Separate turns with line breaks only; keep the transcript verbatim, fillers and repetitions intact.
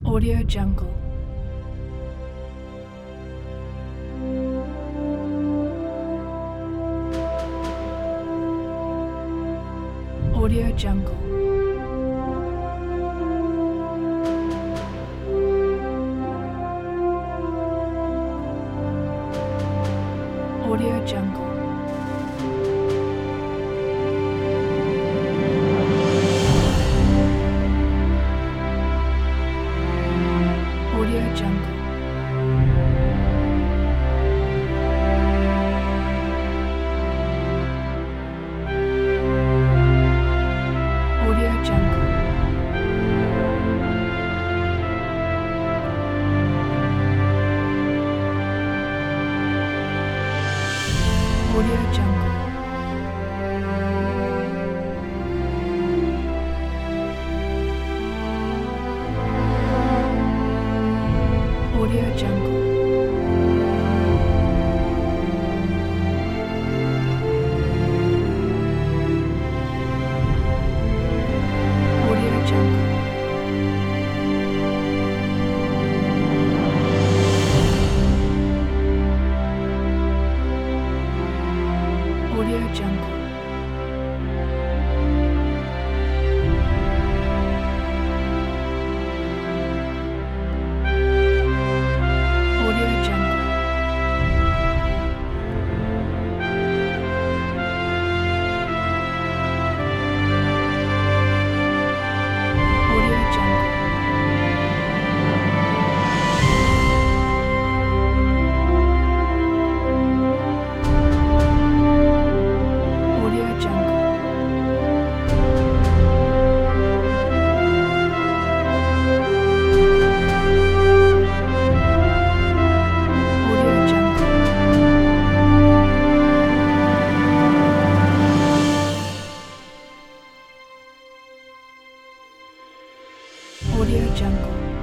Audio Jungle. Audio Jungle. Audio Jungle. Audio Jungle. Audio Jungle. Audio Jungle. Audio Jungle. Audio Jungle. Audio Jungle. Audio Jungle. Audio Jungle. Audio Jungle. Audio Jungle. Audio Jungle.